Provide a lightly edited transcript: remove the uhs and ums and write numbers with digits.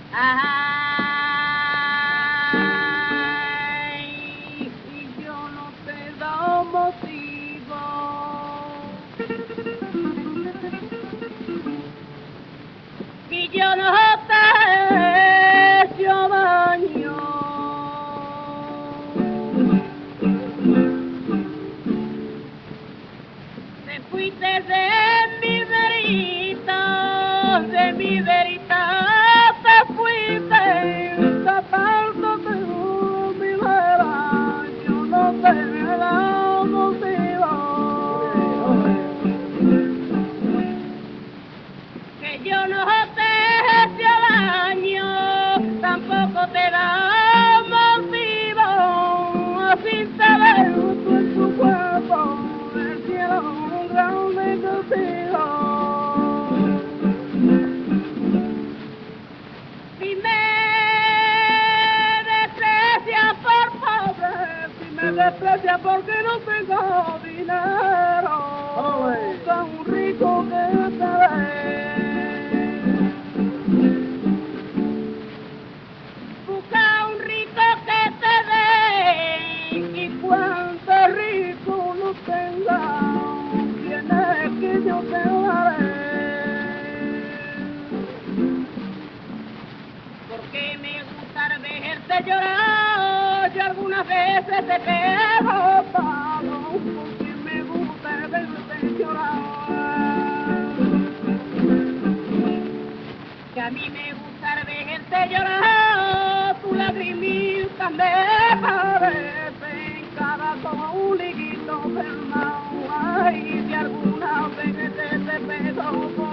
Ay, y yo no te doy motivo. Y yo no te he hecho daño. Te fuiste de mi verita, te fuiste, tapándote mi vera, yo no te he dado motivo. Que yo no te he hecho daño, tampoco te da motivo, sin saber tú en tu cuerpo, el cielo un grande castigo. Si me desprecias por pobre, si me desprecias porque no tengo dinero, tan rico que te ve. Busca un rico que te dé, y cuanto rico no tenga, tienes que yo te daré. Porque me gusta verte llorar, yo algunas veces te pego palo, porque me gusta verte llorar. Que a mí me gusta verte llorar, tu lagrimita me parecen cada como un liguito del mar. Ay, si alguna vez te pego